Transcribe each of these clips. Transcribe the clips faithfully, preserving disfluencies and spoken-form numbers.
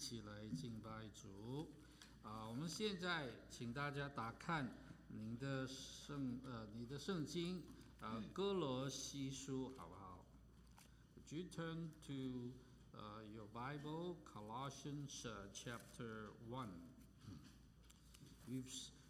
起来敬拜主。啊，我们现在请大家打看您的圣呃你的圣经啊，哥罗西书好不好 ？Would you turn to uh, your Bible, Colossians uh, chapter one? We've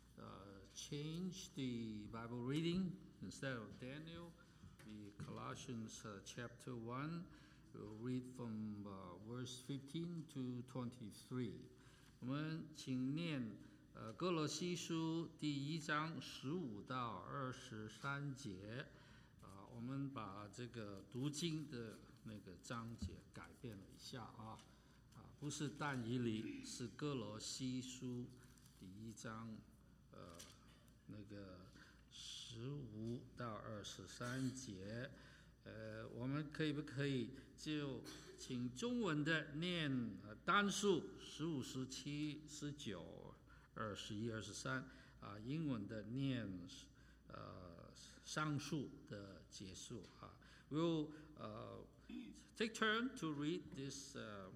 uh, changed the Bible reading instead of Daniel. The Colossians uh, chapter one, we'll read from uh, verse fifteen to twenty-three. 我们请念呃哥罗西书第一章十五到二十三节。啊，我们把这个读经的那个章节改变了一下啊，啊，不是但以理，是哥罗西书第一章，呃，那个十五到二十三节，呃，我们可以不可以就请中文的念呃单数十五、十七、十九、二十一、二十三啊，英文的念呃上述的结束啊。We'll uh, take turn to read this uh,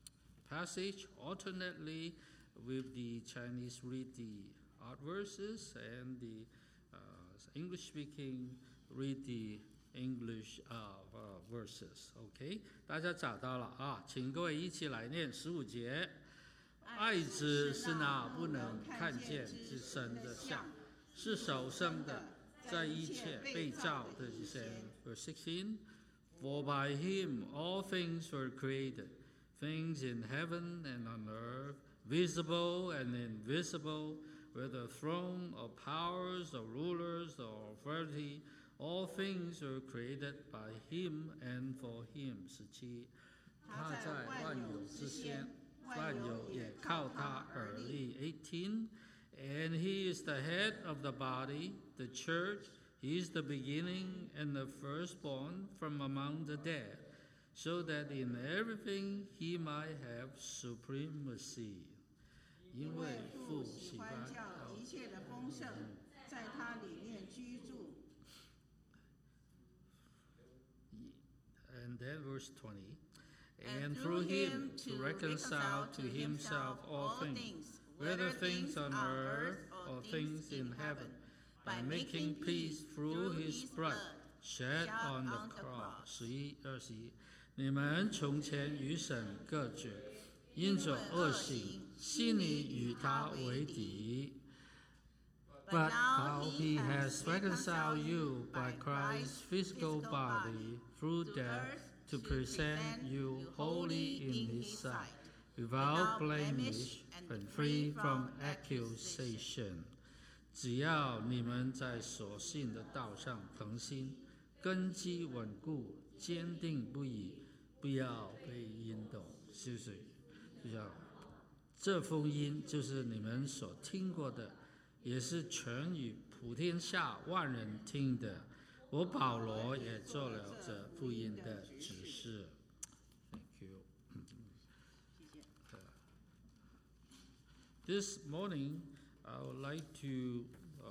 passage alternately with the Chinese read the odd verses and the uh, English speaking read the English uh, uh, verses. OK， 大家找到了啊，请各位一起来念十五节。爱子是那不能看见之身的像，是首生的，在一切被造的之前。Verse sixteen. For by him all things were created, things in heaven and on earth, visible and invisible, whether throne or powers or rulers or authority, all things were created by him and for him. 十七，他在万有之先，万有也靠他而立。eighteen, and he is the head of the body, the church. He is the beginning and the firstborn from among the dead, so that in everything he might have supremacy. 因为父喜欢叫一切的丰盛在他里面居住。And then verse twenty. And through him to reconcile to himself all things, whether things on earth or things in heaven, by making peace through his blood shed on the cross. 十一、二十一，你们从前与神隔绝，因着恶行，心里与他为敌。But how he has reconciled you by Christ's physical body through death to present you holy in his sight, without blemish and free from accusation. 只要你们在所信的道上恒心，根基稳固，坚定不移，不要被引动。是不是？就像这福音就是你们所听过的，也是全与普天下万人听的。我保罗也做了这福音的指示。Thank you. 谢谢。This morning, I would like to uh,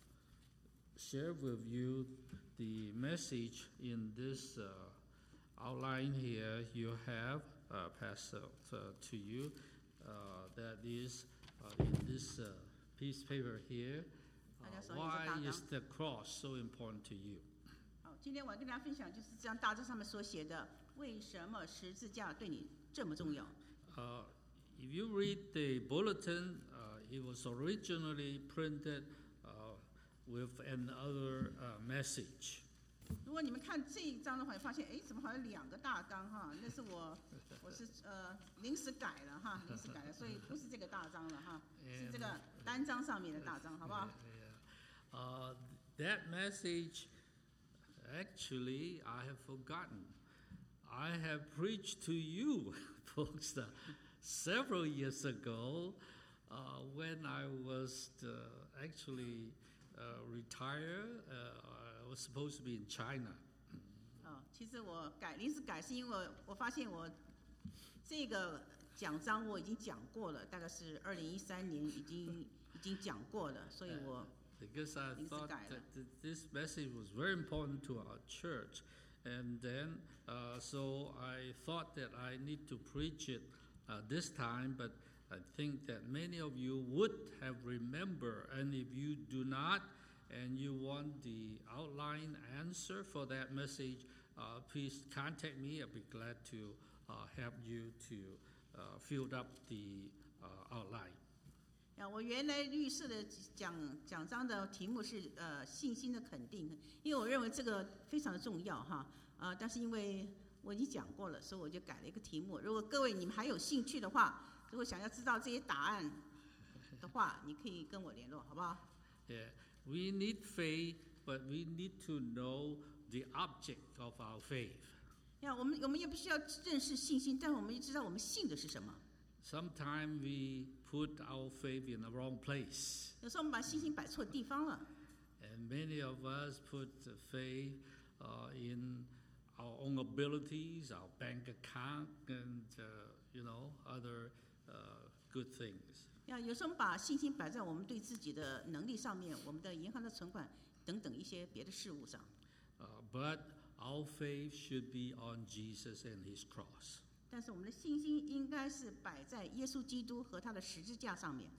share with you the message in this uh, outline here. You have uh, passed uh, to you uh, that is uh, in this uh, piece of paper here. Uh, why is the cross so important to you? 好，今天我要跟大家分享就是这张大章上面所写的，为什么十字架对你这么重要？ Uh, If you read the bulletin, uh, it was originally printed uh, with another uh, message. 如果你们看这一章的话，会发现，哎，怎么好像两个大纲哈？那是我，我是呃临时改了哈，临时改了，所以不是这个大章了哈，是这个单章上面的大章，好不好？ Yeah. Uh, that message, actually, I have forgotten. I have preached to you, folks. Uh, Several years ago, uh, when I was uh, actually uh, retired, uh, I was supposed to be in China. 哦，其实我改临时改是因为我发现我这个讲章我已经讲过了，大概是二零一三年已经已经讲过了，所以我 Because I thought that this message was very important to our church, and then uh, so I thought that I need to preach it uh, this time, but I think that many of you would have remembered, and if you do not, and you want the outline answer for that message, uh, please contact me. I'll be glad to uh, help you to uh, fill up the uh, outline. 啊，我原来预设的讲讲章的题目是呃信心的肯定，因为我认为这个非常的重要哈，呃，但是因为我已经讲过了，所以我就改了一个题目。如果各位你们还有兴趣的话，如果想要知道这些答案的话，你可以跟我联络，好不好？ Yeah, we need faith, but we need to know the object of our faith. 呀，我们我们也必须要认识信心，但我们也知道我们信的是什么。 Sometimes we put our faith in the wrong place. 有时候我们把信心摆错地方了。 And many of us put the faith uh, in our own abilities, our bank account, and uh, you know other uh, good things. 呀，有时候我们把信心摆在我们对自己的能力上面，我们的银行的存款等等一些别的事物上。 Uh, but our faith should be on Jesus and His cross. 但是我们的信心应该是摆在耶稣基督和他的十字架上面。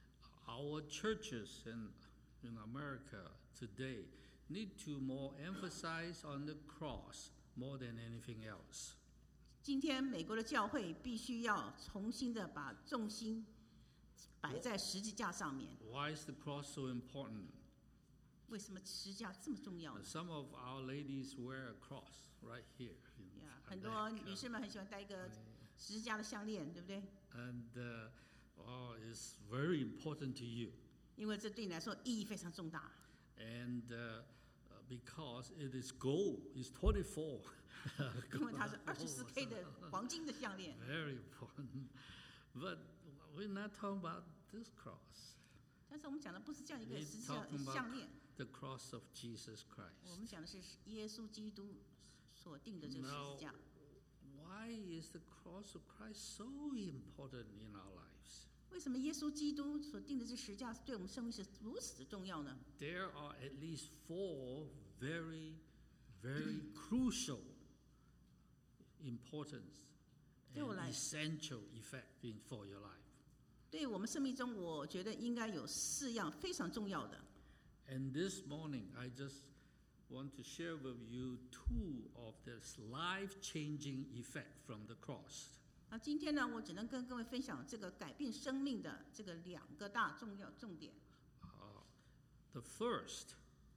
Our churches in, in America today need to more emphasize on the cross more than anything else. 今天美国的教会必须要重新的把重心摆在十字架上面。 Why is the cross so important? 为什么十字架这么重要呢？ Some of our ladies wear a cross right here. in 呀， the 很多 neck. 女士们很喜欢戴一个十字架的项链，对不对？ And uh, oh, it's very important to you. 因为这对你来说意义非常重大。 And uh, because it is gold, it's twenty-four. 因为它是二十四 K 的黄金的项链。 Very important. But we're not talking about this cross. 但是我们讲的不是这样一个 We're 十字架 talking 项 about 链， the cross of Jesus 我 Christ. 们讲的是耶稣基督所定的这个十 Now, 字架。 why is the cross of Christ so important in our lives? 为什么耶稣基督所定的这十字架对我们生命是如此的重要呢？ There are at least four very, very crucial importance 对我 and 来 essential effect in, for your life. 对我们生命中，我觉得应该有四样非常重要的。 And this morning, I just want to share with you two of this life-changing effect from the cross. 那今天呢，我只能跟各位分享这个改变生命的这个两个大重要重点。 Uh, the first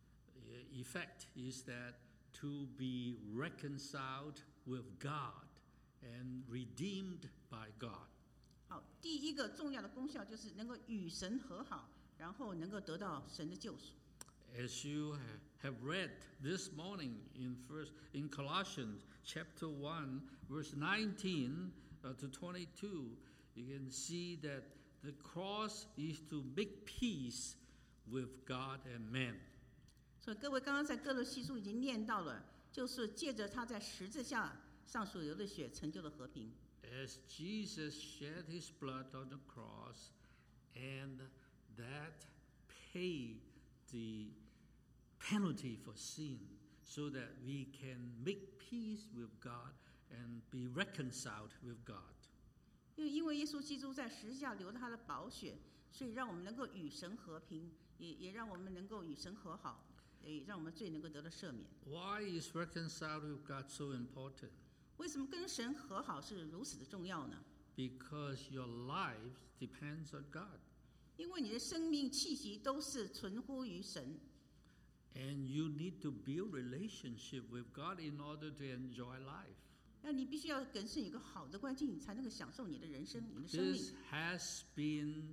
uh, effect is that to be reconciled with God and redeemed by God. 好，第一个重要的功效就是能够与神和好，然后能够得到神的救赎。 As you ha- have read this morning in first in Colossians chapter one, verse nineteen uh, to twenty-two, you can see that the cross is to make peace with God and man. 所以各位刚刚在哥罗西书已经念到了，就是借着他在十字架上所流的血，成就了和平。 As Jesus shed his blood on the cross, and that paid the penalty for sin, so that we can make peace with God and be reconciled with God. 因为因为耶稣基督在十字架流了他的宝血，所以让我们能够与神和平，也也让我们能够与神和好，也让我们罪能够得到赦免。 Why is reconciled with God so important? 为什么跟神和好是如此的重要呢？ Because your life depends on God. 因为你的生命气息都是存乎于神， And you need to build relationship with God in order to enjoy life. 那你必须要跟神有一个好的关系，你才能够享受你的人生，你的生命。 This has been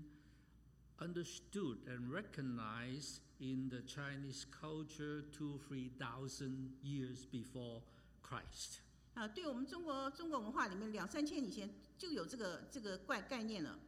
understood and recognized in the Chinese culture two, three thousand years before Christ. 啊，对我们中国中国文化里面，两三千以前就有这个这个概概念了。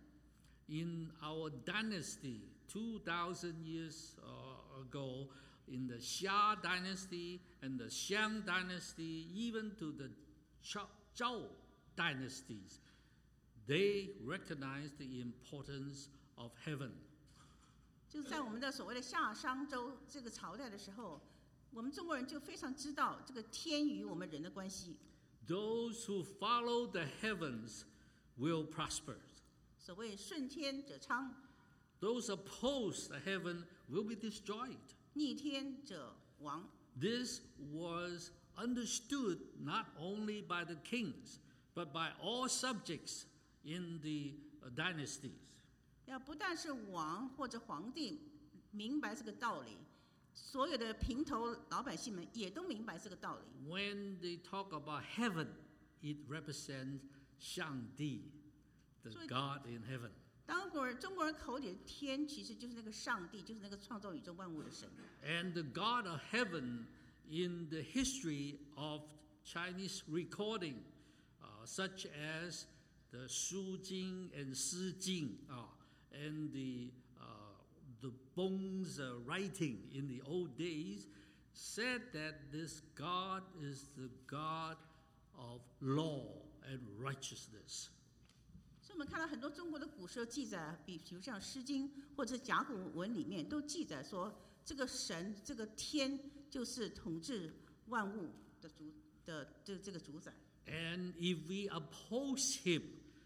In our dynasty, two thousand years uh, ago, in the Xia dynasty and the Xiang dynasty, even to the Zhao dynasties, they recognized the importance of heaven. 就是在我们的所谓的夏商周这个朝代的时候，我们中国人就非常知道这个天与我们人的关系。 Those who follow the heavens will prosper. 所谓顺天者昌， Those opposed the heaven will be destroyed. 逆天者亡。 This was understood not only by the kings, but by all subjects in the uh, dynasties. 要不但是王或者皇帝明白这个道理，所有的平头老百姓们也都明白这个道理。 When they talk about heaven, it represents 上帝, the 所以- God in heaven. 当国人中国人口里的天，其实就是那个上帝，就是那个创造宇宙万物的神。 And the God of heaven in the history of Chinese recording, uh, such as the Shu Jing and Si Jing, uh, and the, uh, the Bong's uh, writing in the old days, said that this God is the God of law and righteousness. 所以我们看到很多中国的古书记载，比比如像《诗经》或者甲骨文里面都记载说，这个神、这个天就是统治万物的主的这这个主宰。 And if we oppose him,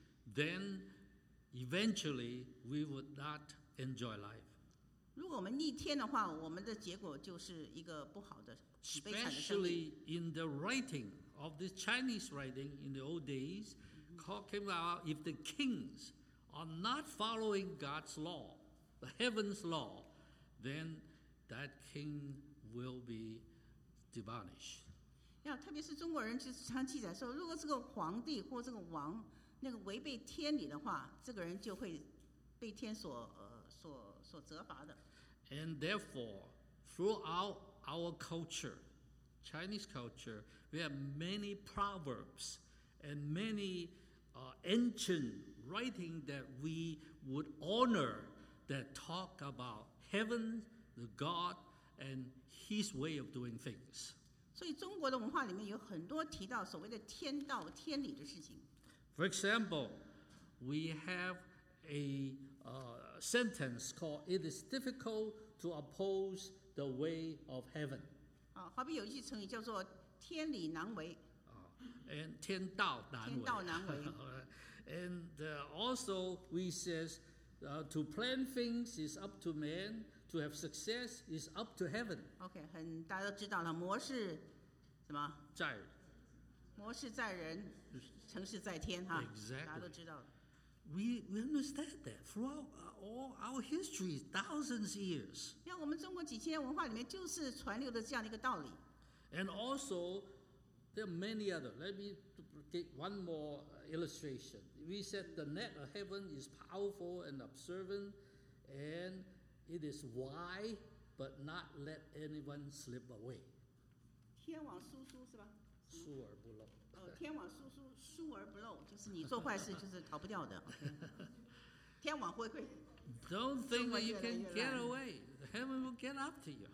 then eventually we would not enjoy life. 如果我们逆天的话，我们的结果就是一个不好的、悲惨的生命。 Especially in the writing of the Chinese writing in the old days, talking about if the kings are not following God's law, the heaven's law, then that king will be demolished. 要特别是中国人就是常记载说，如果这个皇帝或这个王那个违背天理的话，这个人就会被天所呃所所责罚的。 And therefore, throughout our culture, Chinese culture, we have many proverbs and many uh, ancient writing that we would honor that talk about heaven, the God, and His way of doing things. 所以中国的文化里面有很多提到所谓的天道、天理的事情。 For example, we have a uh, sentence called, "It is difficult to oppose the way of heaven." 啊，好比有一句成语叫做“天理难为 And 天道难为. 天道难为。 And uh, also we says, uh, to plan things is up to man, to have success is up to heaven. ”OK， 很大家都知道了，模式什么？ 在模式在人，成事在天哈 Exactly 大家都知道了。 we we understand that throughout all our history, thousands years. 像我们中国几千年文化里面，就是传流的这样的一个道理。 And also, there are many other. Let me take one more illustration. We said the net of heaven is powerful and observant, and it is wide, but not let anyone slip away. 天网疏疏是吧？ 疏而不漏。 哦，天网疏疏，疏而不漏，就是你做坏事就是逃不掉的。OK 天网恢恢， Don't think that you can 中国越来越 get 烂。 away. Heaven will get after you.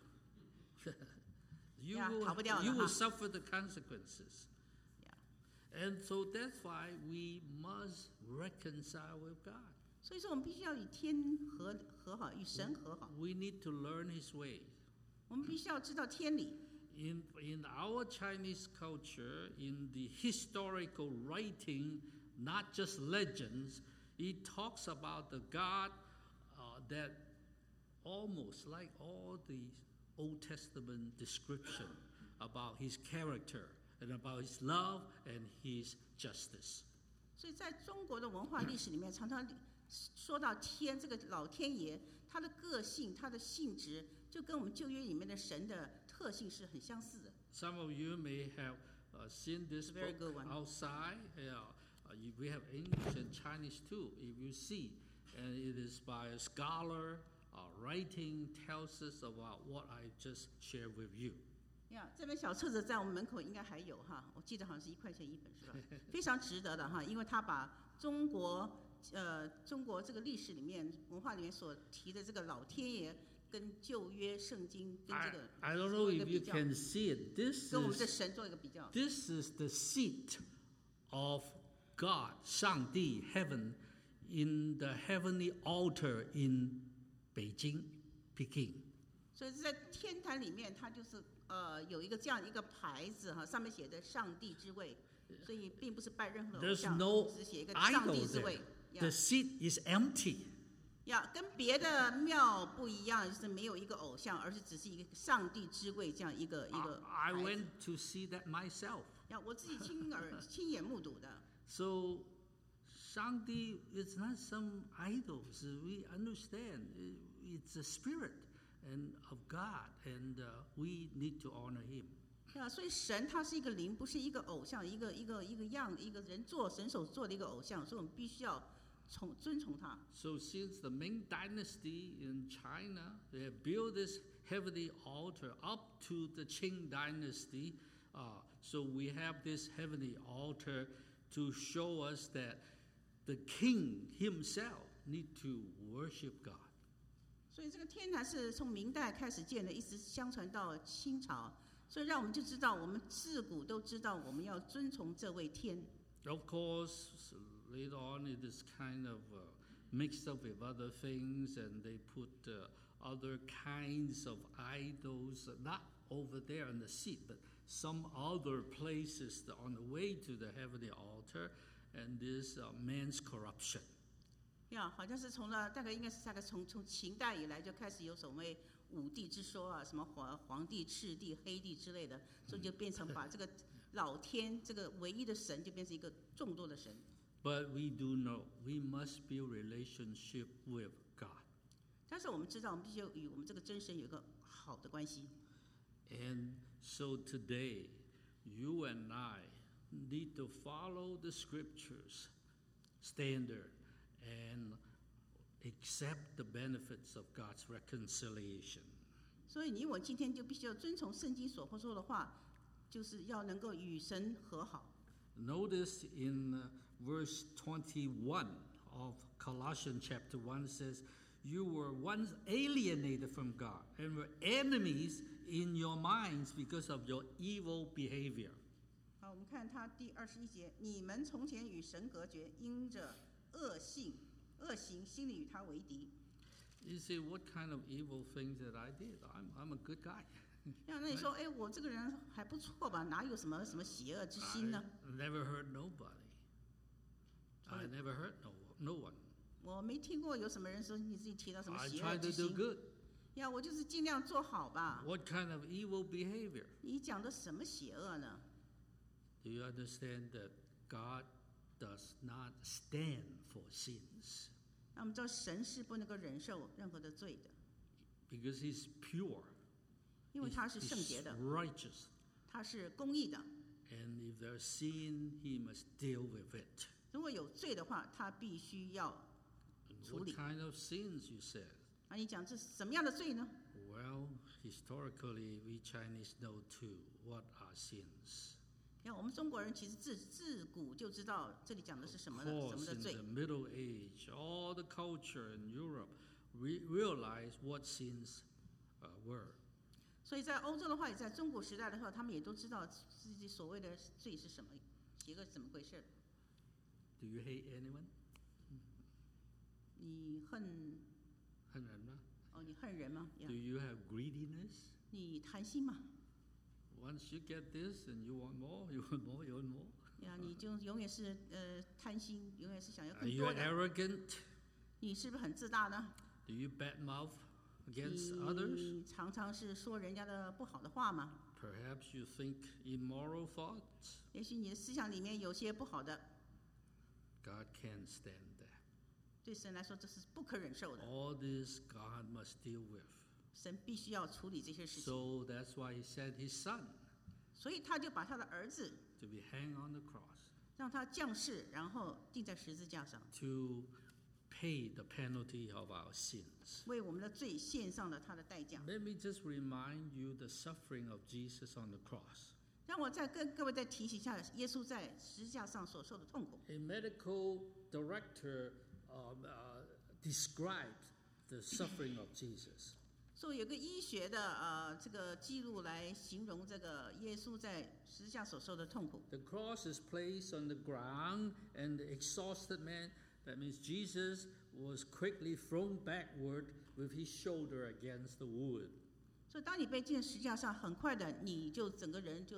you, Yeah, will, 逃不掉的， you will 哈。 suffer the consequences. Yeah. And so that's why we must reconcile with God. 所以说我们必须要与天和和好，与神和好。 We need to learn His way. 我们必须要知道天理。 In, in our Chinese culture, in the historical writing, not just legends, it talks about the God uh, that almost like all the Old Testament description about His character and about His love and His justice. 所以在中国的文化历史里面，常常说到天这个老天爷，他的个性、他的性质，就跟我们旧约里面的神的特性是很相似的。 Some of you may have uh, seen this Very book good one. outside. Yeah, uh, you- we have English and Chinese too, if you see. And it is by a scholar. Uh, writing tells us about what I just shared with you. 呀，这本小册子在我们门口应该还有哈，我记得好像是一块钱一本是吧？非常值得的哈，因为他把中国呃中国这个历史里面文化里面所提的这个老天爷跟旧约圣经跟这 I, 个 I don't know 做一个 if 比 you 较， can see it. This 跟我们的 is 神做一个比较。 this is the seat of God, 上帝 heaven, in the heavenly altar in Beijing, Peking. 所以在天坛里面，它就是呃有一个这样一个牌子哈，上面写的“上帝之位”， 所以并不是拜任何的偶 There's 像， no 只写一个上 idol 帝之 there. 位。呀 The seat is empty. 呀，跟别的庙不一样，就是没有一个偶像，而是只是一个上帝之位这样一个一 I, 个 I 牌子。 went to see that myself. 呀，我自己亲耳亲眼目睹的。 So, Shangdi is not some idols. We understand it's a spirit and of God, and uh, we need to honor Him. 呀，所以神他是一个灵，不是一个偶像，一个一个一个样，一个人做神手做的一个偶像，所以我们必须要从尊崇他。 So, since the Ming Dynasty in China, they have built this heavenly altar up to the Qing Dynasty. Uh, so we have this heavenly altar to show us that the king himself need to worship God. 所以这个天坛是从明代开始建的，一直相传到清朝，所以让我们就知道，我们自古都知道我们要尊崇这位天。 Of course, later on it is kind of uh, mixed up with other things, and they put uh, other kinds of idols, not over there on the seat, but some other places on the way to the heavenly altar, and this uh, man's corruption. 呀，好像是从了大概应该是大概从从秦代以来就开始有所谓五帝之说啊，什么黄黄帝、赤帝、黑帝之类的，所以就变成把这个老天这个唯一的神就变成一个众多的神。 But we do know we must build relationship with God. 但是我们知道，我们必须与我们这个真神有一个好的关系。 And so today, you and I need to follow the scriptures standard and accept the benefits of God's reconciliation. 所以你我今天就必须要遵从圣经所说的话，就是要能够与神和好。 Notice in uh, verse twenty-one of Colossians chapter one says, you were once alienated from God and were enemies in your minds because of your evil behavior. 好，我们看他第二十一节：你们从前与神隔绝，因着恶性恶行，心里与他为敌。 You say, what kind of evil things that I did? I'm, I'm a good guy. 那那你说，哎，我这个人还不错吧？哪有什么什么邪恶之心呢？ I never hurt nobody. I never hurt no, no one. 我没听过有什么人说你自己提到什么 I 邪恶 try 之 to do 心。 good. 呀，我就是尽量做好吧。 What kind of evil behavior? 你讲的什么邪恶呢？ Do you understand that God does not stand for sins? 那我们知道神是不能够忍受任何的罪的， Because He's pure. 因为 He's, 他是圣 he's 洁的， righteous. 他是公义的。 And if there's sin, He must deal with it. 如果有罪的话，他必须要 And 处 what 理。 kind of sins, you said? 那你讲这是什么样的罪呢？ Well, historically, we Chinese know too what are sins. 像我们中国人其实自自古就知道这里讲的是什 Of 么的，什么 course, 的 in 罪 the。Middle Age, all the culture in Europe re- realized what sins uh, were. 所以在欧洲的话，也在中古时代的话，他们也都知道自己所谓的罪是什么，邪恶是怎么回事。 Do you hate anyone? 你恨恨人吗？ 哦，你恨人吗？呀 Do you have greediness? 你贪心吗？ Once you get this and you want more, you want more, you want more. 呀，你就永远是呃贪心，永远是想要 Are 更 you 多的。 arrogant? 你是不是很自大呢？ Do you badmouth against others? 你常常是说人家的不好的话吗？ Perhaps you think immoral thoughts. 也许你的思想里面有些不好的， God can't stand that. 对神来说这是不可忍受的。 All this God must deal with. 神必须要处理这些事情， So that's why He sent His Son 所以他就把他的儿子 to be hanged on the cross 让他降世，然后钉在十字架上， to pay the penalty of our sins. 为我们的罪献上了他的代价。 Let me just remind you the suffering of Jesus on the cross. 让我再跟各位再提醒一下，耶稣在十字架上所受的痛苦。 A medical director um, uh, described the suffering of Jesus. 所以有个医学的呃这个记录来形容这个耶稣在十字架所受的痛苦。 The cross is placed on the ground, and the exhausted man, that means Jesus, was quickly thrown backward with his shoulder against the wood. 所以当你被钉在十字架上，很快的你就整个人就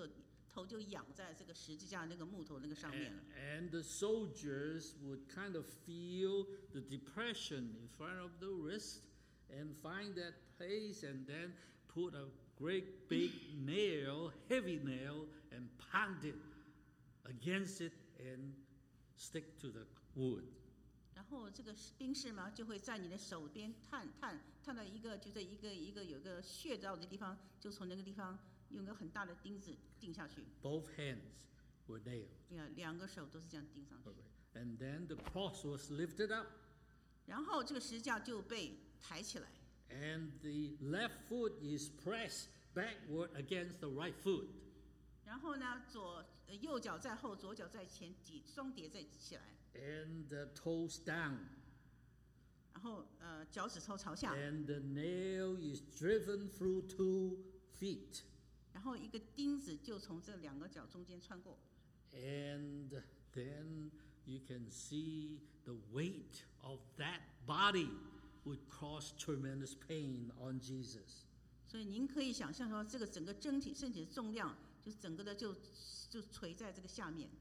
头就仰在这个十字架那个木头那个上面 And, 了。 and the soldiers would kind of feel the depression in front of the wrist and find that place and then put a great big nail, heavy nail, and pound it against it and stick to the wood. 然后这个兵士嘛，就会在你的手边探探探到一个，就在一个一个有个穴道的地方，就从那个地方用个很大的钉子钉下去。 Both hands were nailed. 你看，两个手都是这样钉上去。 Okay. And then the cross was lifted up, 然后这个十字架就被抬起来， and the left foot is pressed backward against the right foot. 然后呢，左呃右脚在后，左脚在前，底双叠在起来， And the toes down. 然后呃脚趾头朝下， And the nail is driven through two feet. 然后一个钉子就从这两个脚中间穿过。 And then you can see the weight of that body would cause tremendous pain on Jesus. 所以您可以想象说，这个整个整体身体的重量，就是整个的就就垂在这个下面。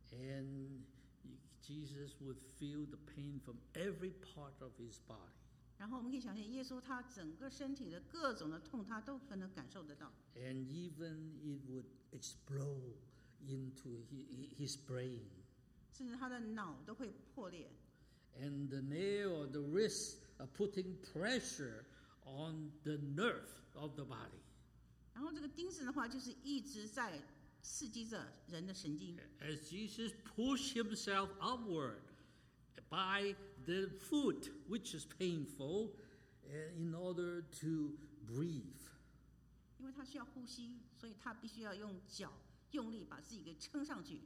And Jesus would feel the pain from every part of his body. 然后我们可以想象，耶稣他整个身体的各种的痛，他都可能感受得到。 And even it would explode into his brain. 甚至他的脑都会破裂。 And the nail or the wrist are putting pressure on the nerve of the body. 然后这个钉子的话，就是一直在刺激着人的神经。 As Jesus pushed himself upward by the foot, which is painful, in order to breathe. 因为他需要呼吸，所以他必须要用脚用力把自己给撑上去。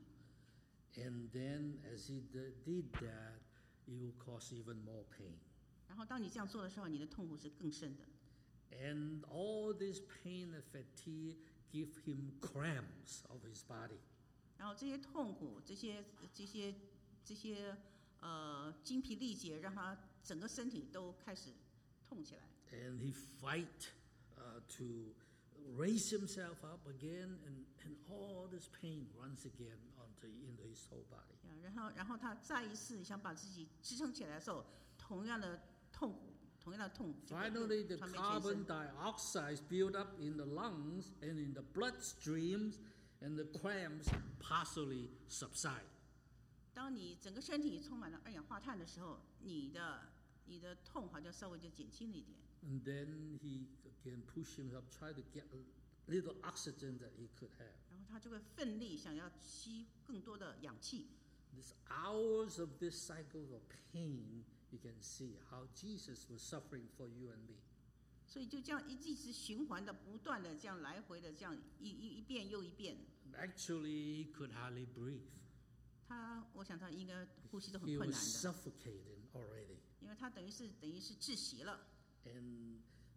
And then as he did that, it will cause even more pain. 然后当你这样做的时候，你的痛苦是更深的。 And all this pain and fatigue give him cramps of his body. 然后这些痛苦，这些这些这些呃精疲力竭，让他整个身体都开始痛起来。 And he fight uh, to raise himself up again, and, and all this pain runs again onto into his whole body. 呀然后然后他再一次想把自己支撑起来的时候，同样的痛苦，同样的痛就会 Finally, the 传遍全 carbon 身。 dioxide built up in the lungs and in the bloodstreams, and the cramps partially subside. 当你整个身体充满了二氧化碳的时候，你的你的痛好像稍微就减轻了一点。 And then he again pushed himself, try to get a little oxygen that he could have. 然后他就会奋力想要吸更多的氧气。 These hours of this cycle of pain, you can see how Jesus was suffering for you and me. 所以就这样一一直循环的、不断的这样来回的这样一一一遍又一遍。 Actually, he could hardly breathe. 他，我想他应该呼吸都很 He 困 was 难的， suffocating already. 因为他等于是等于是窒息了。 And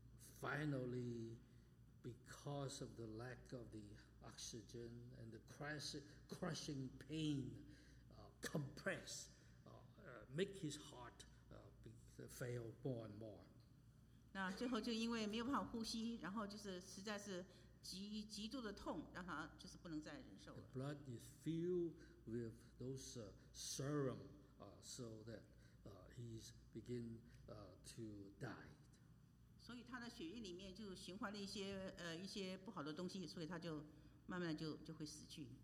finally, because of the lack of the oxygen and the crash, crushing pain, uh, compress, uh, uh, make his heart uh, be, fail more and more. 那最后就因为没有办法呼吸，然后就是实在是极极度的痛，让他就是不能再忍受 The 了。 blood is filled with those uh, serum, uh, so that uh, he's begin uh, to die. 所以他的血液里面就循环了一些呃一些不好的东西，所以他就慢慢就就会死去。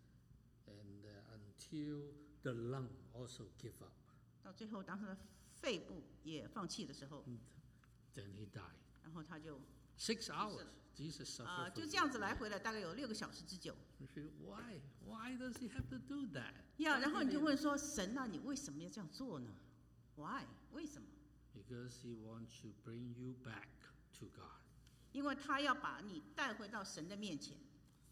And uh, until the lung also give up, 到最后，当他的肺部也放弃的时候， then he died. 然后他就 Six hours, Jesus 啊、 suffered 就 for 这样子来回了，大概有六个小时之久。 you. You say, Why? Why does he have to do that? 呀，然后你就问说：神啊，你为什么要这样做呢 ？Why？ 为什么？ Because he wants to bring you back to God. 因为他要把你带回到神的面前，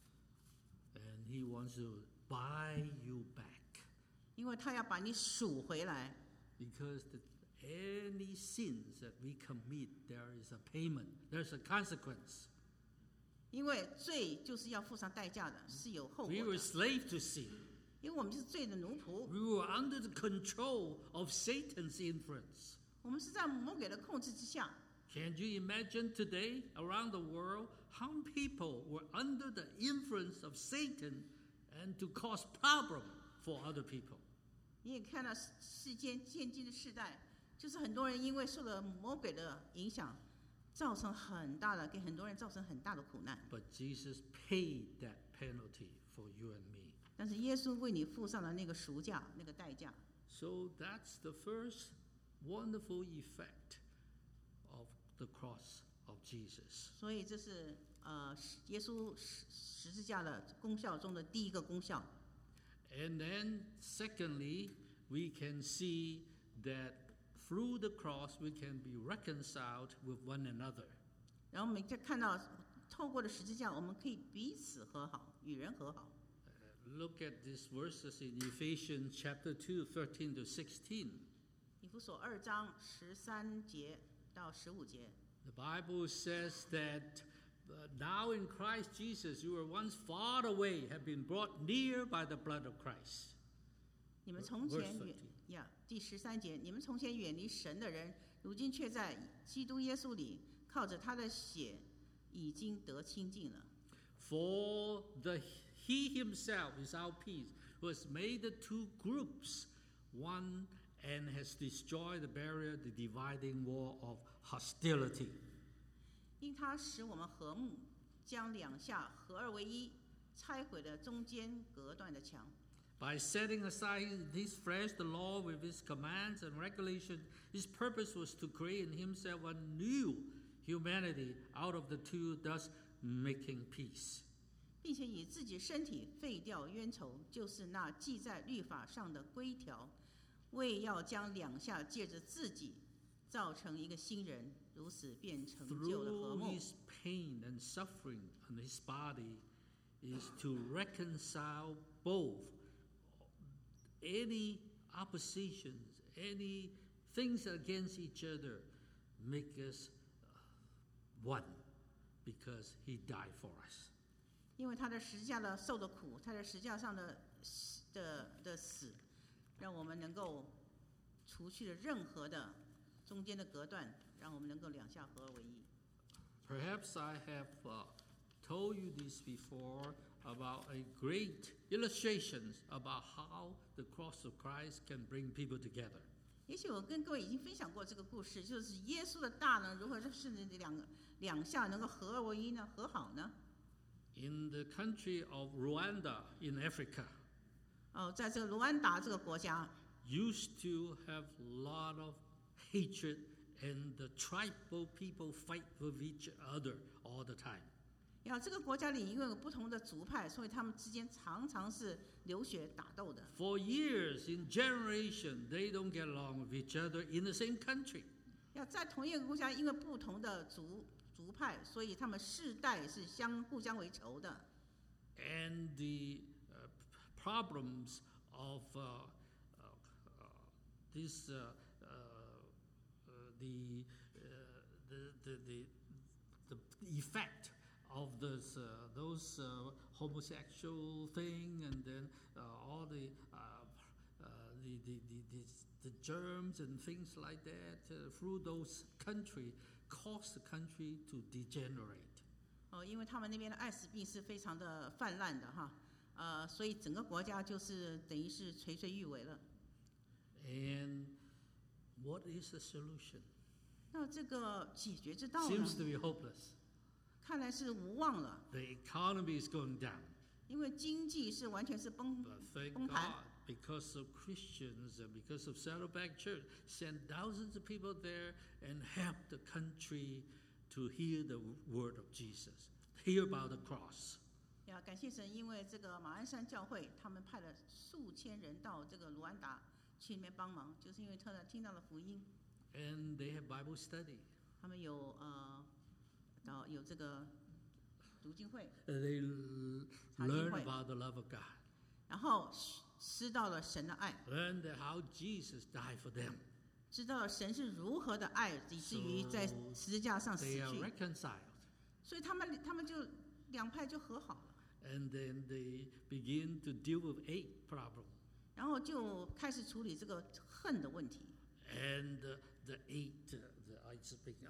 And he wants to buy you back. 因为他要把你赎回来。 Because the, any sins that we commit, there is a payment, there's a consequence. 因为罪就是要付上代价的，是有后果 We were 的。 slave to sin. 因为我们就是罪的奴仆， We were under the control of Satan's influence. 我们是在魔鬼的控制之下。 Can you imagine today around the world how many people were under the influence of Satan and to cause problem for other people? 你也看到世间现今的世代，就是很多人因为受了魔鬼的影响，造成很大的，给很多人造成很大的苦难。 But Jesus paid that penalty for you and me. 但是耶稣为你付上了那个赎价，那个代价。 So that's the first wonderful effect of the cross of Jesus. 所以这是呃耶稣十十字架的功效中的第一个功效。 And then, secondly, we can see that through the cross we can be reconciled with one another. 然后我们就看到，透过了十字架，我们可以彼此和好，与人和好。 Uh, look at these verses in Ephesians chapter two, thirteen to sixteen. 以弗所二章十三节到十五节， The Bible says that uh, now in Christ Jesus you were once far away, have been brought near by the blood of Christ. 你们从 Verse 前远 thirteen. 呀，第十三节，你们从前远离神的人，如今却在基督耶稣里，靠着他的血，已经得清净了。 For the He himself is our peace, who has made the two groups one and has destroyed the barrier, the dividing wall of hostility. 因他使我们和睦，将两下合二为一，拆毁了中间隔断的墙。 By setting aside in his flesh the law with its commands and regulations, his purpose was to create in himself a new humanity out of the two, thus making peace. 并且以自己身体废掉冤仇，就是那记在律法上的规条，为要将两下借着自己造成一个新人，如此便成就了和 Through 睦。 his pain and suffering on his body is to reconcile both any oppositions, any things against each other, make us one because he died for us. 因为他的十字架的受的苦，他的十字架上的的的死，让我们能够除去了任何的中间的隔断，让我们能够两下合而为一。 Perhaps I have uh, told you this before about a great illustrations about how the cross of Christ can bring people together. 也许我跟各位已经分享过这个故事，就是耶稣的大能如何使两个两下能够合而为一呢？和好呢？ In the country of Rwanda in Africa, 哦，在这个卢安达这个国家， used to have a lot of hatred and the tribal people fight with each other all the time. 呀，这个国家里因为有不同的族派，所以他们之间常常是流血打斗的。 For years, in generation, they don't get along with each other in the same country. 要在同一个国家，因为不同的族族派，所以他们世代是相互相为仇的。 And the uh, problems of uh, uh, uh, this, uh, uh, uh, the, uh, the, the, the, the effect of this, uh, those uh, homosexual thing, and then uh, all the, uh, uh, the, the, the, the, the germs and things like that uh, through those country cause the country to degenerate. 哦，因为他们那边的艾滋病是非常的泛滥的哈，呃，所以整个国家就是等于是垂垂欲为了。 And what is the solution? 那这个解决之道呢？ Seems to be hopeless. 看来是无望了， The economy is going down. 因为经济是完全是崩 But thank 崩盘。 God, because of Christians and because of Saddleback Church, send thousands of people there and help the country to hear the word of Jesus, hear about the cross. 呀，感谢神，因为这个马鞍山教会，他们派了数千人到这个卢安达去里面帮忙，就是因为他们听到了福音， And they have Bible study. 他们有呃，到有这个读经会， They l- learn about the love of God, 然后知道了神的爱， learn that how Jesus died for them. 知道了神是如何的爱，以至于在十字架上死 They are 去， reconciled. 所以他们他们就两派就和好了， And then they begin to deal with hate problem. 然后就开始处理这个恨的问题。 And uh, the hate, uh, the, I speak, uh, and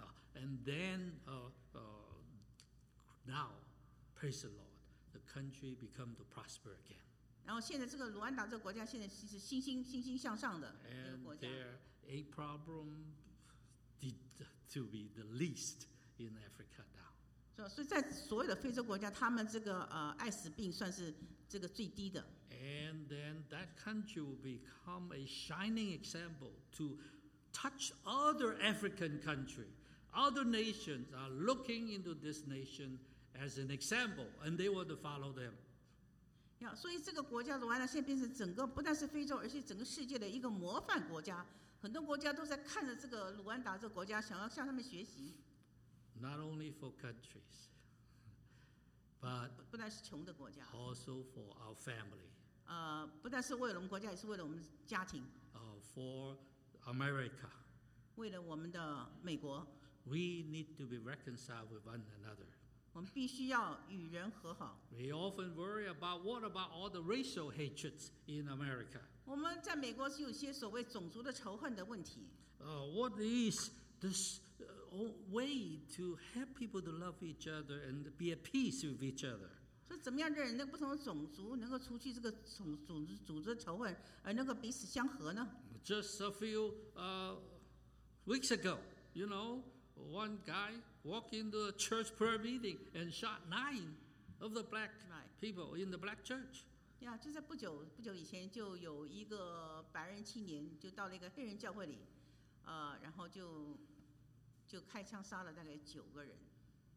And then uh, uh, now, praise the Lord, the country become to prosper again. 然后现在这个卢安达这个国家现在其实欣欣欣欣向上的一个 And 国家。 their a problem did to be the least in Africa now. 所以所以在所有的非洲国家，他们这个呃爱死病算是这个最低的。 And then that country will become a shining example to touch other African countries. Other nations are looking into this nation as an example, and they want to follow them. 呀，所以这个国家卢安达现在变成整个不但是非洲，而且整个世界的一个模范国家。很多国家都在看着这个卢安达这个国家，想要向他们学习。 Not only for countries, but 不不但是穷的国家， also for our family, 呃，不但是为了我们国家，也是为了我们家庭， uh, for America. 为了我们的美国， We need to be reconciled with one another. 我们必须要与人和好。 We often worry about what about all the racial hatreds in America? 我们在美国是有些所谓种族的仇恨的问题。 Uh, what is this uh, way to help people to love each other and be at peace with each other? 所以怎么样让人那不同的种族能够除去这个种组织组织的仇恨，而能够彼此相合呢？ Just a few uh, weeks ago, you know, one guy walked into a church prayer meeting and shot nine of the black Right. people in the black church. 呀，就在不久不久以前，就有一个白人青年就到了一个黑人教会里，呃，然后就就开枪杀了大概九个人。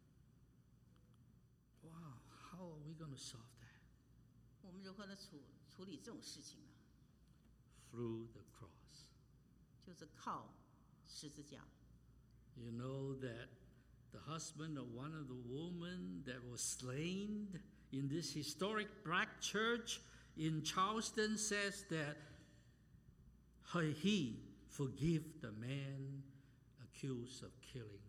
Wow, how are we going to solve that? 我们如何的处处理这种事情呢？ Through the cross. 就是靠十字架。 You know that the husband of one of the women that was slain in this historic black church in Charleston says that he forgave the man accused of killing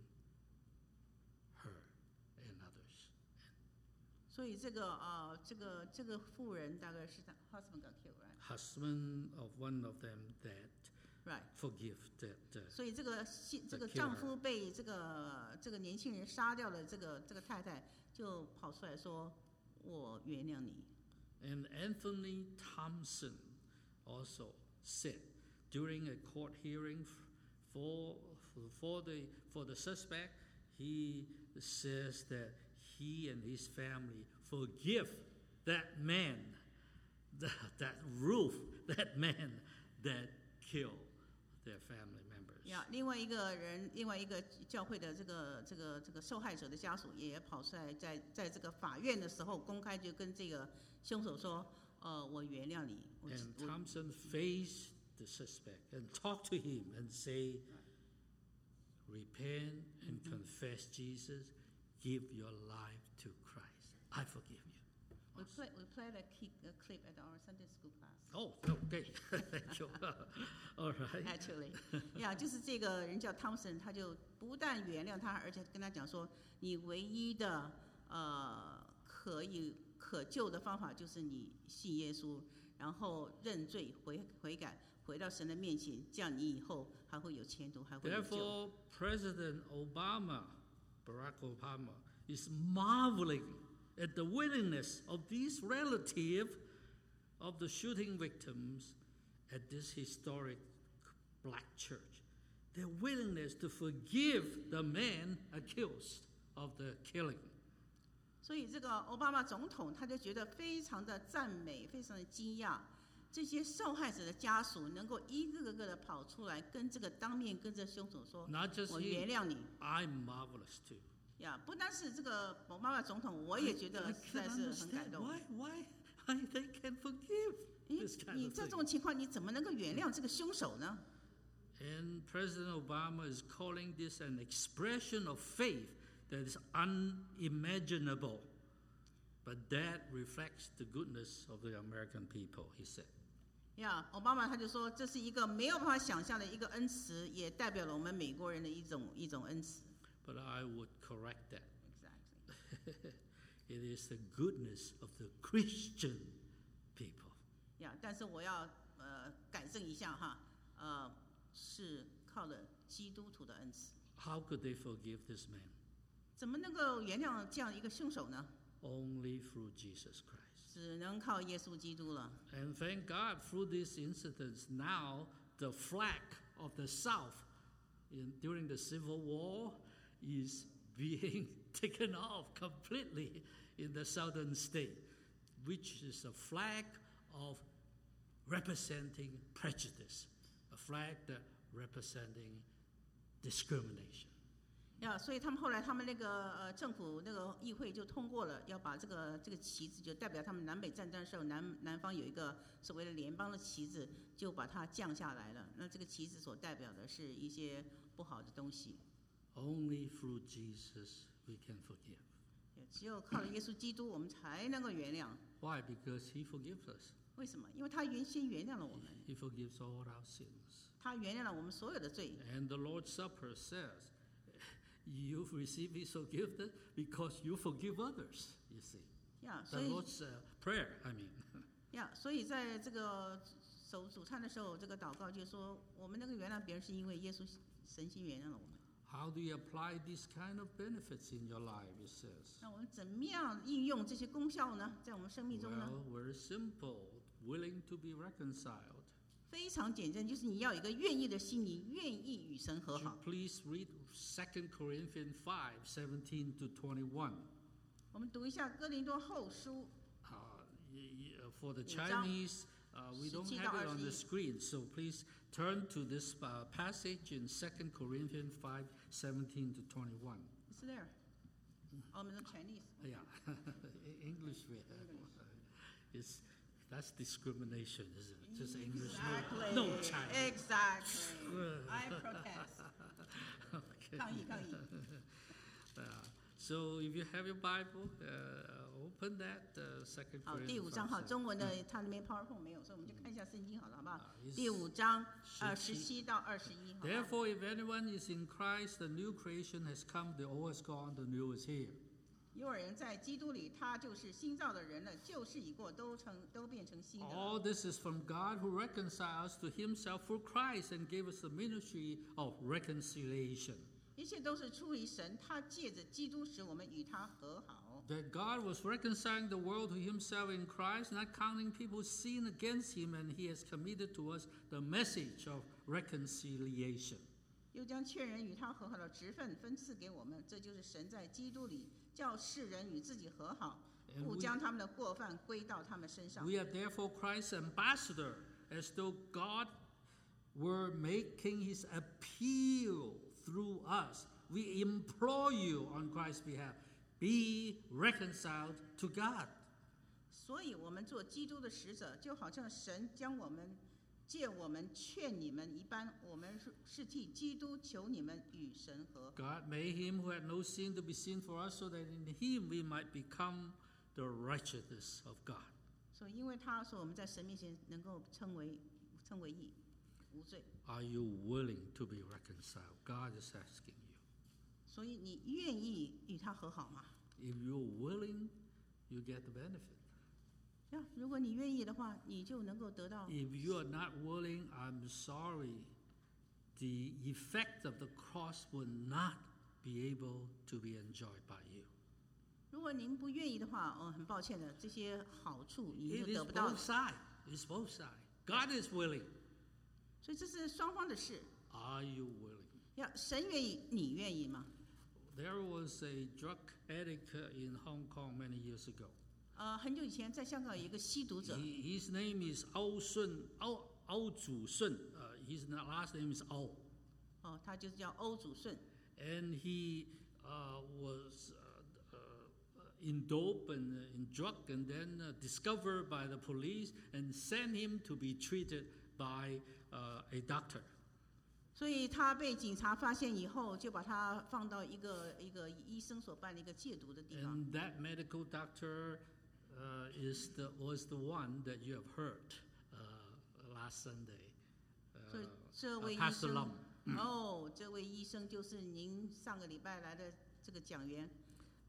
her and others. 所以这个呃，这个这个妇人大概是他 husband got killed, right? Husband of one of them that Right. forgive that. Uh, 所以这个现这个 That killed 丈夫被这个这个年轻人杀掉了，这个这个太太就跑出来说：“我原谅你。” And Anthony Thompson also said during a court hearing for, for, the, for the suspect, he says that he and his family forgive that man, that, that roof, that man that killed their family members. 呀，另外一个人，另外一个教会的这个这个这个受害者的家属也跑出来在，在这个法院的时候公开就跟这个凶手说：“呃，我原谅你。我” And 我 Thompson faced the suspect and talked to him and say, repent and confess Jesus, give your life to Christ. I forgive you. We play we played a clip a clip at our Sunday school class. Oh, okay. Thank you. All right. Actually, 呀，就是这个人叫汤森，他就不但原谅他，而且跟他讲说，你唯一的呃可以可救的方法就是你信耶稣，然后认罪悔悔改，回到神的面前，这样你以后还会有前途，还会有救。 Therefore, President Obama, Barack Obama, is marveling at the willingness of these relatives of the shooting victims at this historic black church. Their willingness to forgive the man accused of the killing. 所以这个奥巴马总统他就觉得非常的赞美，非常的惊讶，这些受害者的家属能够一个个的跑出来，跟这个当面跟这凶手说 Not：“ just 我 him, 原谅你。” I'm marvelous too. 呀，不单是这个奥巴马总统，我也觉得 I 实在 can't 是很感 understand 动。 why, why, why they can forgive 因 this 为 kind 你 of 在这 thing. 种情况，你怎么能够原谅这个凶手呢？ And President Obama is calling this an expression of faith that is unimaginable, but that reflects the goodness of the American people, he said. 呀，奥巴马他就说，这是一个没有办法想象的一个恩慈，也代表了我们美国人的一种一种恩慈。 But I would correct that. Exactly. It is the goodness of the Christian people. 呀，但是我要呃改正一下哈，呃，是靠了基督徒的恩慈。 How could they forgive this man? 怎么能够原谅这样一个凶手呢？ Only through Jesus Christ. 只能靠耶稣基督了。 And thank God through these incidents, now the flag of the South in, during the Civil War is being taken off completely in the southern state, which is a flag of representing prejudice, a flag that representing discrimination. 呀，所以他们后来他们那个呃政府那个议会就通过了，要把这个这个旗子，就代表他们南北战争的时候南南方有一个所谓的联邦的旗子，就把它降下来了。那这个旗子所代表的是一些不好的东西。 Only through Jesus we can forgive. 只有靠了耶稣基督，我们才能够原谅。 Why? Because He forgives us. 为什么？因为他原先原谅了我们， He forgives all our sins. 他原谅了我们所有的罪。 And the Lord's Supper says, you've received His forgiveness because you forgive others, you see. 呀， The 所以 Lord's uh, Prayer, I mean. 呀，所以在这个守主餐的时候，这个祷告就是说，我们那个原谅别人是因为耶稣神先原谅了我们。 How do you apply these kind of benefits in your life, it says? 那我们怎么样应用这些功效呢？在我们生命中呢？ Well, very simple, willing to be reconciled. 非常简单，就是你要有一个愿意的心，你愿意与神和 Would you 好。 please read Second Corinthians five, seventeen to twenty-one. 我们读一下哥林多后书 Uh, y- y- for the 五章 Chinese, uh, we don't 十七 have 到 it on the 二十一。 screen, so please turn to this uh, passage in Second Corinthians five, seventeen to twenty-one. It's there. 我们的 Chinese. Yeah, English, we have. It's, that's discrimination, isn't it? Just English, Exactly. no, no Chinese. Exactly. I protest. Okay. 抗议抗议。 Uh, so if you have your Bible, uh, open that, uh, Second 好，第 Corinthians 五章哈， five, 中文的它那边 PowerPoint 没有，所以我们就看一下圣经好了，好不好？ is 第五章呃十十七七到二十一，好不好？ Therefore, if anyone is in Christ, the new creation has come, the old has gone, the new is here. 有人在基督里，他就是新造的人了，旧事已过，都成都变成新的了。 All this is from God who reconciles to himself through Christ and gave us the ministry of reconciliation. 一切都是出于神，他借着基督使我们与他和好。 That God was reconciling the world to himself in Christ, not counting people's sin against him, and he has committed to us the message of reconciliation. 又将劝人与他和好的职分分赐给我们，这就是神在基督里叫世人与自己和好， And 不 we- 将他们的过犯归到他们身上。 We are therefore Christ's ambassador, as though God were making his appeal through us. We implore you on Christ's behalf, be reconciled to God. 所以，我们做基督的使者，就好像神将我们借我们劝你们一般，我们是是替基督求你们与神和好。 God made him who had no sin to be sin for us, so that in him we might become the righteousness of God. 所以，因为他说我们在神面前能够称为称为义，无罪。 Are you willing to be reconciled? God is asking you. 所以，你愿意与他和好吗？ If you're willing, you get the benefit. 呀，如果你愿意的话，你就能够得到。 If you are not willing, I'm sorry. The effect of the cross will not be able to be enjoyed by you. 如果您不愿意的话，哦，很抱歉的，这些好处你 It 就 is 得不到 both 了。 sides. It's both sides. God is willing. 所以这是双方的事。 Are you willing? 要神愿意，你愿意吗？ There was a drug addict in Hong Kong many years ago. 呃，很久以前在香港有一个吸毒者， He, his name is Ao Sun, Ao, Ao Zu Sun. Uh, his last name is Ao. 哦，他就是叫欧祖顺。 And he uh, was uh, uh, in dope and uh, in drug, and then uh, discovered by the police and sent him to be treated by uh, a doctor. 所以他被警察发现以后，就把他放到一个一个医生所办的一个戒毒的地方。 And that medical doctor uh, is the, was the one that you have heard uh, last Sunday. 所以 Uh, 这 uh, 位医 Pastor 生 Lam.， 哦，这位医生就是您上个礼拜来的这个讲员。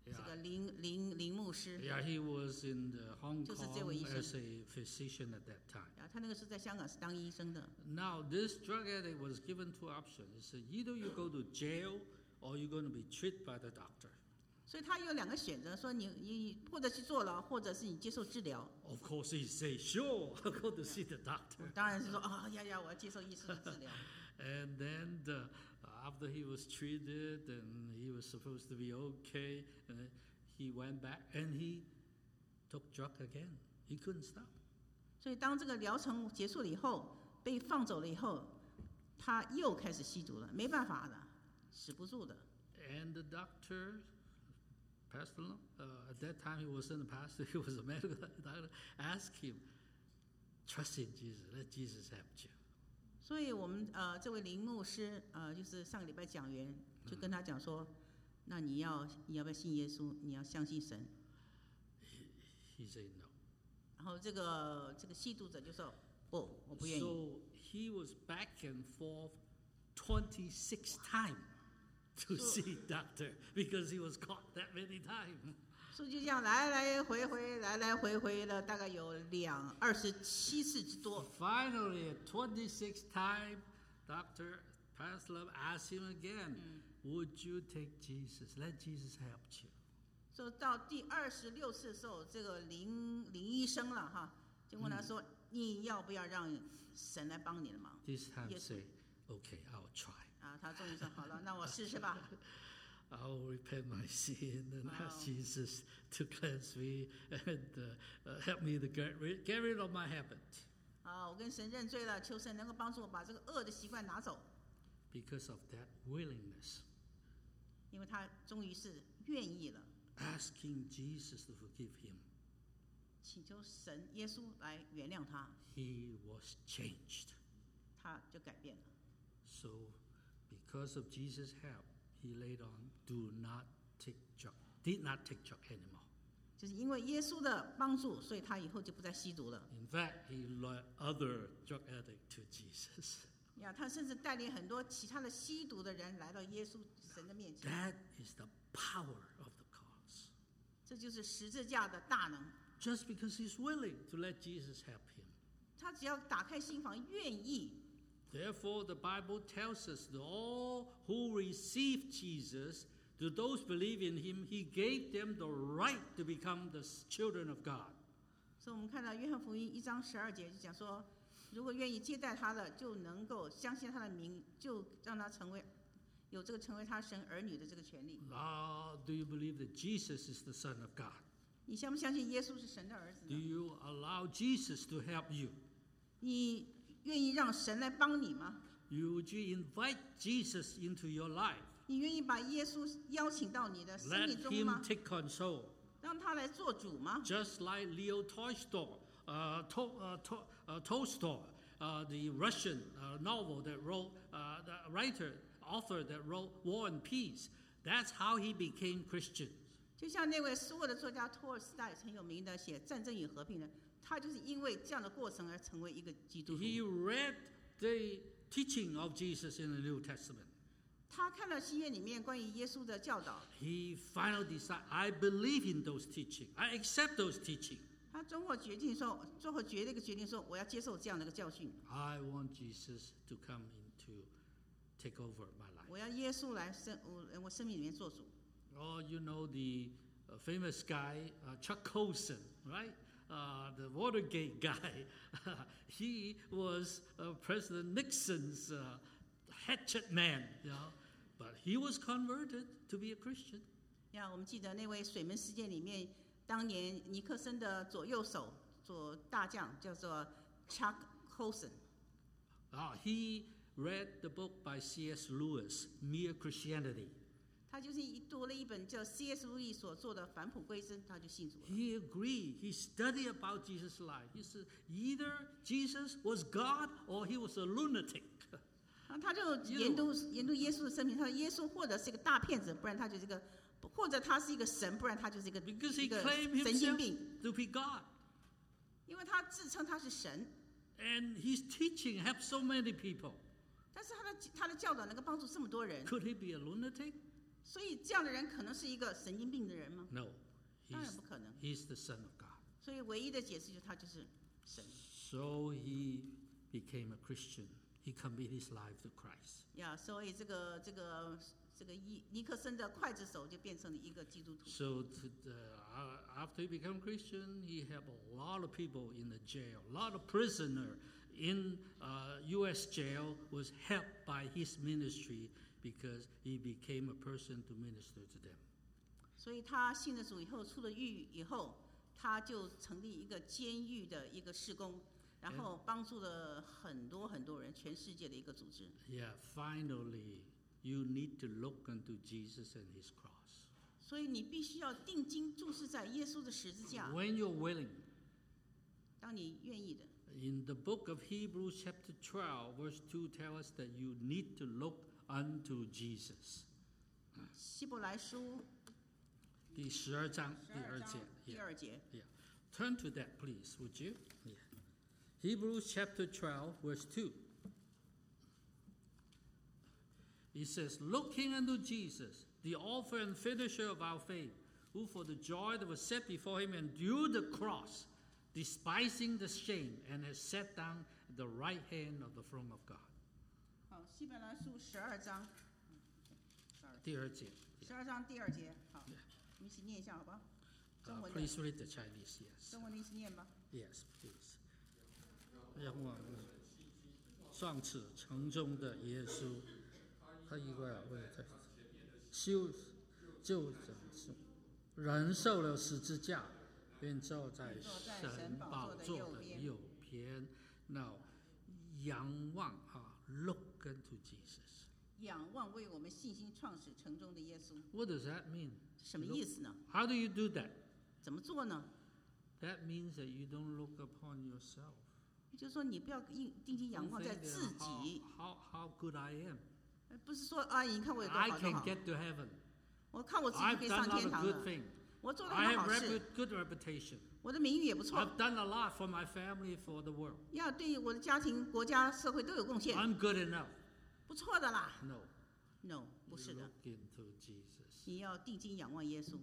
这个林林林牧师。 Yeah, he was in the Hong 就是这位 Kong 医生。 as a physician at that time. 啊，他那个是在香港是当医生的。 Now, this drug addict was given two options. He said, either you go to jail or you're going to be treated by the doctor. 所以他有两个选择，说你你或者去坐牢，或者是你接受治疗。 Of course, he said, sure, I'll go to see the doctor. 当然是说啊呀呀，我要接受医师的治疗。 And then the, after he was treated and he was supposed to be okay, uh, he went back and he took drug again. He couldn't stop. 所以当这个疗程结束了以后，被放走了以后，他又开始吸毒了，没办法的，止不住的。 And the doctor, pastor, uh, at that time he wasn't a pastor, he was a medical doctor, asked him, trust in Jesus, let Jesus help you. 所以我们呃这位林牧师呃就是上个礼拜讲员就跟他讲说，那你要你要不要信耶稣？你要相信神。 He, he said no. 然后这个这个吸毒者就说不，我不愿意。 So he was back and forth twenty-six times to So- see doctor because he was caught that many times. 所以就这样来来回回来来回回了，大概有两二十七次之多。 Finally, at twenty-six times, Doctor Pastor asked him again, would you take Jesus? Let Jesus help you. 所以到第二十六次的时候，这个林林医生了哈，就问他说：“你要不要让神来帮你的忙 This time Yes. say, okay, I'll try. 啊？”他终于说：“好了，那我试试吧。 I'll repent my sin and ask Wow. Jesus to cleanse me and uh, uh, help me to get rid, get rid of my habit. ” 啊，我跟神认罪了，求神能够帮助我把这个恶的习惯拿走， Because of that willingness, 因为他终于是愿意了， asking Jesus to forgive him, 请求神耶稣来原谅他， he was changed. 他就改变了。 So, because of Jesus' help, he laid on, do not take drug, did not take drug anymore. 就是因为耶稣的帮助，所以他以后就不再吸毒了。 In fact, he led other drug addicts to Jesus. 呀，他甚至带领很多其他的吸毒的人来到耶稣神的面前， That is the power of the cross. 这就是十字架的大能。 Just because he's willing to let Jesus help him. 他只要打开心房，愿意。 Therefore, the Bible tells us that all who receive Jesus, to those believe in him, he gave them the right to become the children of God. 所以我们看到约翰福音一章十二节就讲说，如果愿意接待他的，就能够相信他的名，就让他成为有这个成为他神儿女的这个权利。 Ah, do you believe that Jesus is the Son of God? 你相不相信耶稣是神的儿子 Do 呢？ you allow Jesus to help you? 你愿意让神来帮你吗？ You, would you invite Jesus into your life? 你愿意把耶稣邀请到你的生 Let 命中 him 吗？ take control. 让他来做主吗？ Just like Leo Tolstoy, uh, to, uh, to, uh, Tolstoy, uh, the Russian uh, novel that wrote, uh, the writer, author that wrote War and Peace. That's how he became Christian. 就像那位苏俄的作家托尔斯泰很有名的写《战争与和平》的，他就是因为这样的过程而成为一个基督徒。 He read the teaching of Jesus in the New Testament. 他看了新约里面关于耶稣的教导， He finally decided, I believe in those teachings. I accept those teachings. 他最后决定说，最后决了一个决定说，我要接受这样的一个教训， I want Jesus to come into, take over my life. 我要耶稣来生我我生命里面做主。 Oh, you know the uh, famous guy, uh, Chuck Colson, right? Uh, the Watergate guy. He was uh, President Nixon's uh, hatchet man, you know. But he was converted to be a Christian. 呀，我们记得那位水门事件里面，当年尼克森的左右手左大将叫做 Chuck Colson， Uh, he read the book by C S Lewis, Mere Christianity. 他就是一读了一本叫 C S 路易所做的《返璞归真》，他就信主了。 He agreed. He studied about Jesus' life. He said either Jesus was God or he was a lunatic. 然后他就研读研读耶稣的生命，他说耶稣或者是一个大骗子，不然他就是一个，或者他是一个神，不然他就是一个 Because 一 he 个 claimed 神经 himself 病， to be God. 因为他自称他是神， And his teaching helped so many people. 但是他的他的教导能够帮助这么多人， Could he be a lunatic? 所以这样的人可能是一个神经病的人吗？ No, 当然 he's, 不可能。 he's the Son of God. 所以唯一的解释就是他就是神 So he became a Christian. He committed his life to Christ. 呀。所以这个这个这个尼尼克森的刽子手就变成了一个基督徒。 So to the, uh, after he became Christian, he had a lot of people in the jail. A lot of prisoner in uh, U S jail was helped by his ministry because he became a person to minister to them. 所以他信了主以后，出了狱以后，他就成立一个监狱的一个事工，然后帮助了很多很多人，全世界的一个组织。 Yeah, finally, you need to look unto Jesus and his cross. 所以你必须要定睛注视在耶稣的十字架。 When you're willing. 当你愿意的。 In the book of Hebrews chapter twelve, verse two tells us that you need to look unto Jesus. 希伯来书第十二章十二章第二节。 Yeah. Turn to that, please, would you? Yeah. Hebrews chapter twelve, verse two. It says, looking unto Jesus, the author and finisher of our faith, who for the joy that was set before him endured the cross, despising the shame, and has sat down at the right hand of the throne of God. 好，希伯来书十二章， 第二节。 十二章第二节。好，我们一起念一下，好不好？ Uh, 中文的， please read the Chinese, yes. 中文的一起念吧。 Yes, please. 让我们创始成终的耶稣，他一个为在修就整人受了十字架，便坐在神宝座的右边。Now, 仰望啊 ，look unto Jesus. 仰望为我们信心创始成终的耶稣， What does that mean? 什么意思呢？ How do you do that? 怎么做呢？ That means that you don't look upon yourself. 就是说，你不要定定睛仰 Don't 望在 think 自 that 己， how, how, how good I am. 而不是说啊，你看我有多 I 好多 can 好， get to heaven. 我看我自己 I've 可以 done 上 a lot 天 of 堂 good 了， things. 我做了 I 很多 have 好事， repu- good reputation. 我的名誉也不错， I've done a lot for my family, for the world. 要对我的家庭、国家、社会都有贡献， I'm good enough. 不错的啦。 No, No， 不 you 是的， look into Jesus. 你要定睛仰望耶稣，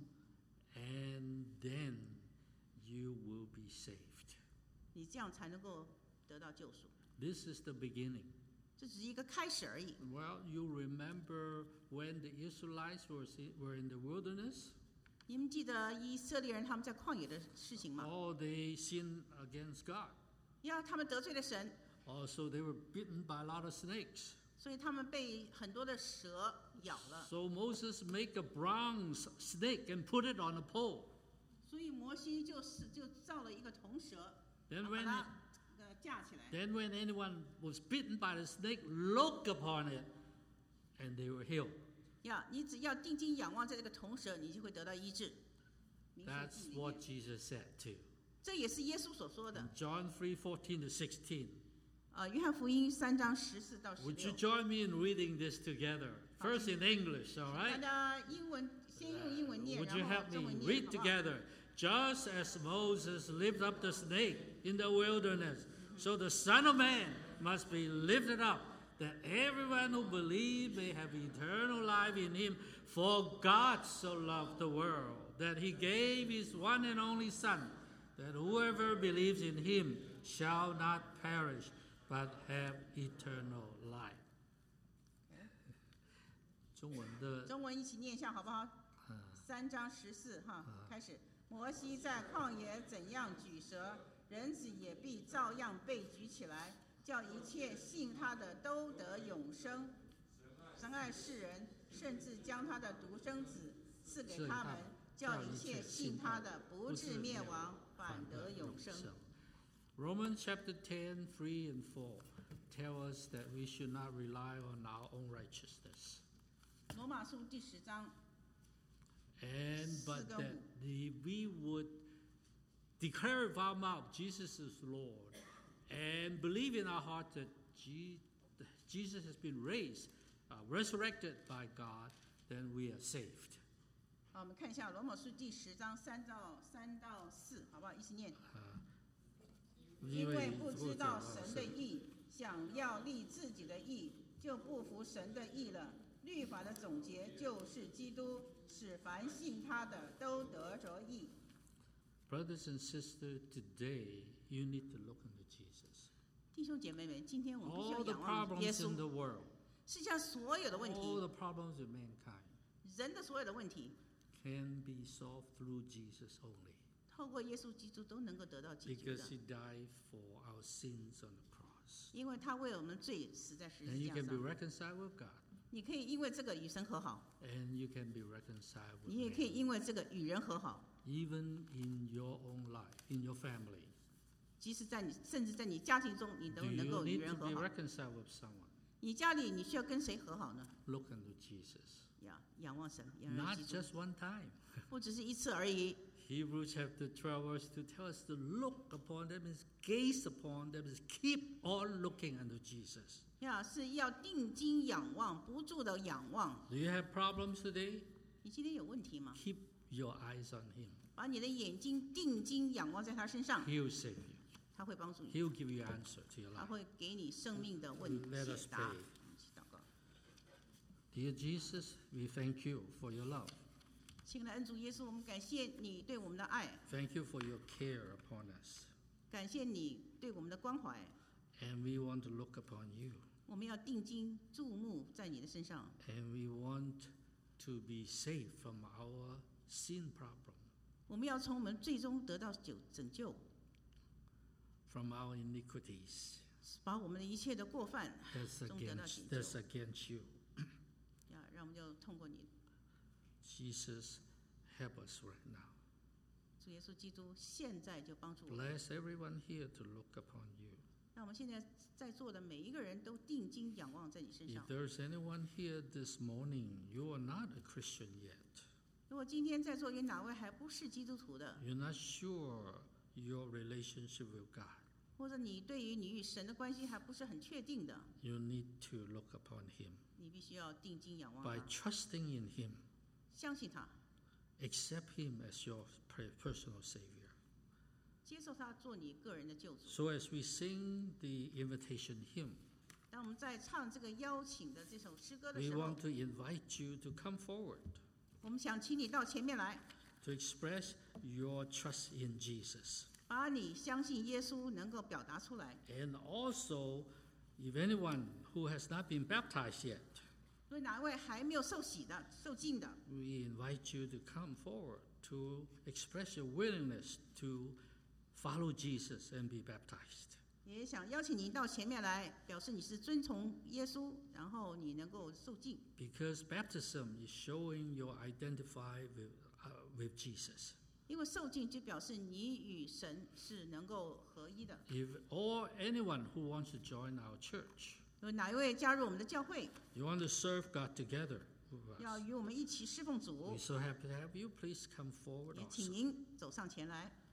And then you will be saved. 你这样才能够得到救赎。 This is the beginning. 这只是一个开始而已。 Well, you remember when the Israelites were were in the wilderness? 你们记得以色列人他们在旷野的事情吗？ Oh, they sinned against God. 呀，他们得罪了神， Also, they were bitten by a lot of snakes. 所以他们被很多的蛇咬了。 So Moses make a bronze snake and put it on a pole. 所以摩西就是就造了一个铜蛇， Then 把 when 它呃架起来。 then when anyone was bitten by the snake, look upon it, and they were healed. 呀，你只要定睛仰望在这个铜蛇，你就会得到医治。民数 That's 记里 what 面， Jesus said too. 这也是耶稣所说 In 的。 John three fourteen to sixteen. 呃，约翰福音三章十四到十 Would you 六。 join me in reading this together? First in English, all 大 right? 家英文先用英文念， Would you 然后 help 中 me 文念， read 好不好？ together? Just as Moses lifted up the snake in the wilderness, so the Son of Man must be lifted up, that everyone who believes may have eternal life in him. For God so loved the world, that he gave his one and only Son, that whoever believes in him shall not perish, but have eternal life. 中文的中文一起念一下好不好？三章十四哈，开始。摩西在旷野怎样举蛇，人子也必照样被举起来，叫一切信他的都得永生。神爱世人，甚至将他的独生子赐给他们，叫一切信他的不至灭亡，反得永生。 Romans chapter ten, three and four tell us that we should not rely on our own righteousness. 罗马书第十章 And but 四跟 that 五 the, we would declare with our mouth Jesus is Lord and believe in our heart that Je- Jesus has been raised, uh, resurrected by God, then we are saved. 好，我们看一下罗马书第十章三到三到四，好不好？一起念。因为不知道神的义，想要立自己的义，就不服神的义了。律法法的总结就是基督，使凡信他的都得着义。 Brothers and sisters, today you need to look into Jesus. 弟兄姐妹们，今天我们必须要 All the 仰望耶 problems 稣 in。the world, 世界上所有的问 all 题， the problems of mankind 人的所有的问题， can be solved through Jesus only. 透过耶稣基督都能够得到解决 Because 的， he died for our sins on the cross. 因为他为我们罪死在十 And 字 you 架 can be 上。 reconciled with God. 你可以因为这个与神和好， And you can be reconciled with 你也可以 man. 因为这个与人和好。 Even in your own life, in your family. 即使在你，甚至在你家庭中，你都 Do 能 you 够与 need 人 to 和 be 好。 reconciled with someone? 你家里你需要跟谁和好呢？ Look unto Jesus. 呀，仰望神，仰望 Not 基督， just one time. 不只是一次而已。 Hebrews chapter twelve verse two tells us to look upon them, is gaze upon them, is keep on looking unto Jesus. 呀，是要定睛仰望，不住的仰望。 Do you have problems today? 你今天有问题吗？ Keep your eyes on him. 把你的眼睛定睛仰望在他身上， He'll save you. 他会帮助你， He'll give you answer to your 他 life. 会给你生命的问 Let us 解答。 pray. 我们一起祷告。 Dear Jesus, we thank you for your love. 亲爱的恩主耶稣，我们感谢你对我们的爱， Thank you for your care upon us. 感谢你对我们的关怀。 And we want to look upon you. 我们要定睛注目在你的身上， And we want to be saved from our sin problem, 我们要从我们最终得到救拯救， from our iniquities 把我们的一切的过犯 that's 中得到 against, 解 that's 救。 against you. 呀，让我们就通过你， Jesus, help us right now. 主耶稣基督，现在就帮助我们。 Bless everyone here to look upon you. 让我们现在在座的每一个人都定睛仰望在你身 If 上。 there's anyone here this morning, you are not a Christian yet. 如果今天在座有哪位还不是基督徒的， You're not sure your relationship with God. 或者你对于你与神的关系还不是很确定的， You need to look upon him. 你必须要定睛仰望 By 他， trusting in him, 相信他， accept him as your per- personal Savior. 接受他做你个人的救主。 So as we sing the invitation hymn, 当我们在唱这个邀请的这首诗歌的 we 时候 want，to invite you to come forward 我们想请你到前面来， to express your trust in Jesus. 把你相信耶稣能够表达出来。 And also, if anyone who has not been baptized yet, 所以哪位还没有受洗的、受浸的， we invite you to come forward to express your willingness to follow Jesus and be baptized. 也想邀请你到前面来，表示你是遵从耶稣，然后你能够受浸。 Because baptism is showing you identify with, uh, with Jesus. 因为受浸就表示你与神是能够合一的。 If or anyone who wants to join our church, 有哪一位加入我们的教会， you want to serve God together with 要 us, 与我们一起侍奉主 we're，so happy to have you. Please come forward 也请 also. 您走上前来。